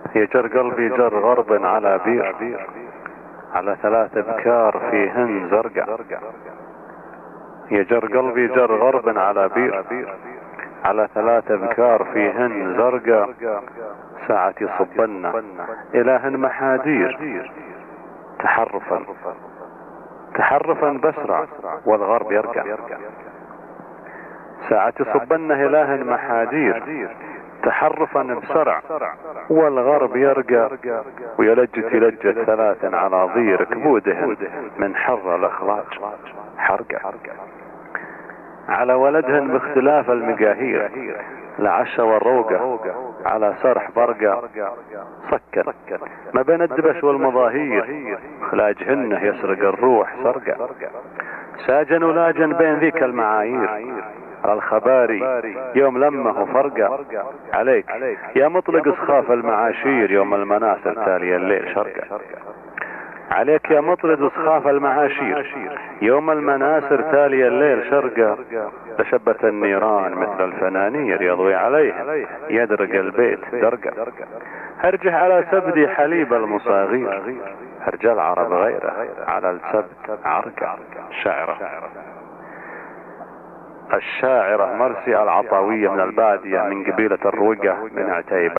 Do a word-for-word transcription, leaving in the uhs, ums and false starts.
يجر قلبي جر غرب على بير، على ثلاث ابكار فيهن زرقة. يجر قلبي جر غرب على بير، على ثلاث ابكار فيهن زرقة. ساعة يصبن الهن محادير، تحرفا تحرفا بسرع والغرب يرقى. ساعة يصبن الهن محادير، تحرفا بسرع والغرب يرقى. ويلجت يلجت ثلاث على ضير كبودهن من حر الاخراج حرقة. على ولدهن باختلاف المقاهير، لعشة والروقة على سرح برقة. سكن ما بين الدبش والمظاهير، خلاجهن يسرق الروح سرقة. ساجن ولاجن بين ذيك المعايير، على الخباري يوم لمه فرقة. عليك يا مطلق سخاف المعاشير، يوم المناسر تالي الليل شرقة. عليك يا مطرد سخاف المعاشير، يوم المناسر تالي الليل شرقة. تشبت النيران مثل الفنانير، يضوي عليهم يدرق البيت درقة. هرجح على سبدي حليب المصاغير، هرج العرب غيره على السبت عرقة. شاعرة الشاعرة مرسي العطاوية من البادية، من قبيلة الروقة من عتيبة.